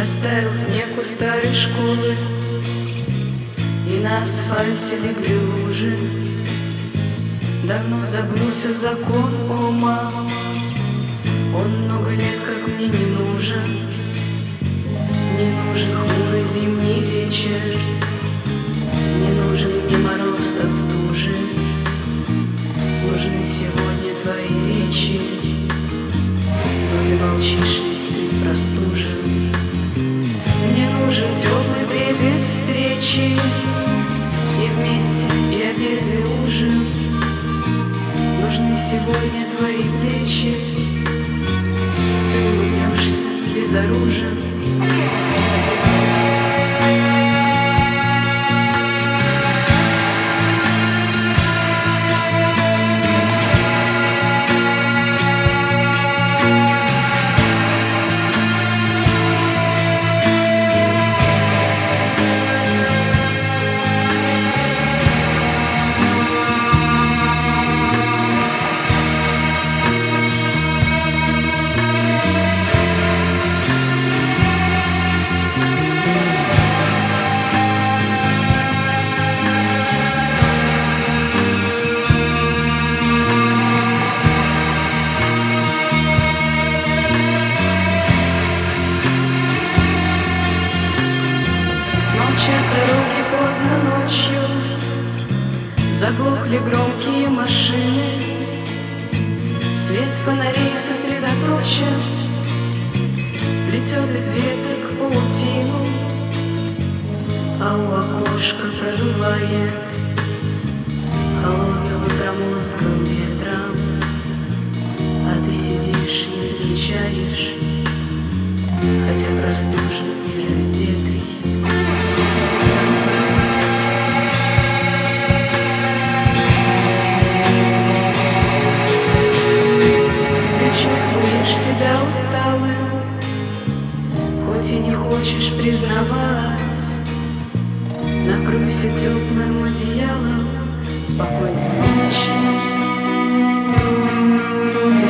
Растаял снег у старой школы, и на асфальте легли лужи. Давно забылся закон, о мама, он много лет как мне не нужен. Не нужен хмурый зимний вечер, не нужен мне мороз от стужи. Нужны сегодня твои речи, но ты молчишь, ведь ты простужен. Мне нужен теплый трепет встречи, и вместе, и обед, и ужин. Нужны сегодня твои плечи, ты улыбнешься безоружен. Молчат дороги поздно ночью, заглохли громкие машины. Свет фонарей сосредоточен, плетет из веток паутину, а у окошка продувает холодного промозглым ветром. А ты сидишь, не замечаешь, хотя простужен и раздетый. Чувствуешь себя усталым, хоть и не хочешь признавать. Накройся теплым одеялом, спокойной ночи.